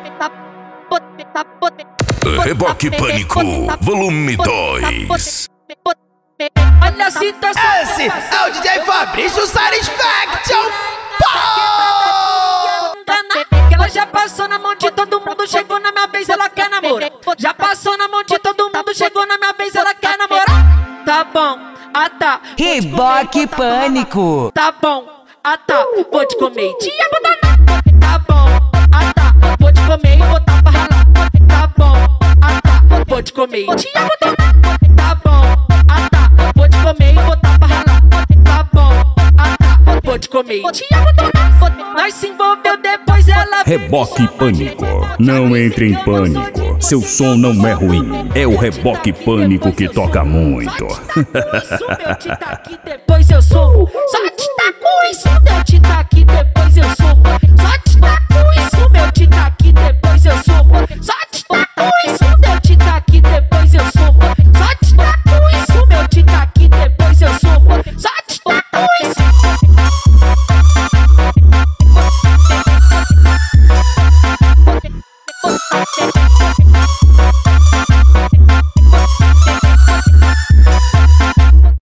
Reboque Pânico, volume 2. Olha a situação. Esse é o DJ Fabrício Satisfaction. Que ela já passou na mão de todo mundo, chegou na minha vez, ela quer namorar. Já passou na mão de todo mundo, chegou na minha vez, ela quer namorar. Tá bom, ah tá. Reboque Pânico. Tá bom, ah tá. Vou te comer e te abandonar. Tá bom, ah tá. Vou te comer e botar pra ralar. Tá bom, ah tá. Vou te comer e te abandonar. Tá bom, ah tá. Vou te comer e botar pra ralar. Tá bom, ah tá. Vou te comer e te abandonar. Nós se envolveu, depois ela... Reboque Pânico, não entre em pânico. Seu som não é ruim, é o Reboque Pânico que toca muito. Depois eu sou. Só te taco isso, eu te taco, depois eu sou. Só te taco isso, meu te taco, depois eu sou. Só te taco isso, eu te taco, depois eu sou. Só te taco isso, meu te taco, depois eu sou. Só te taco isso.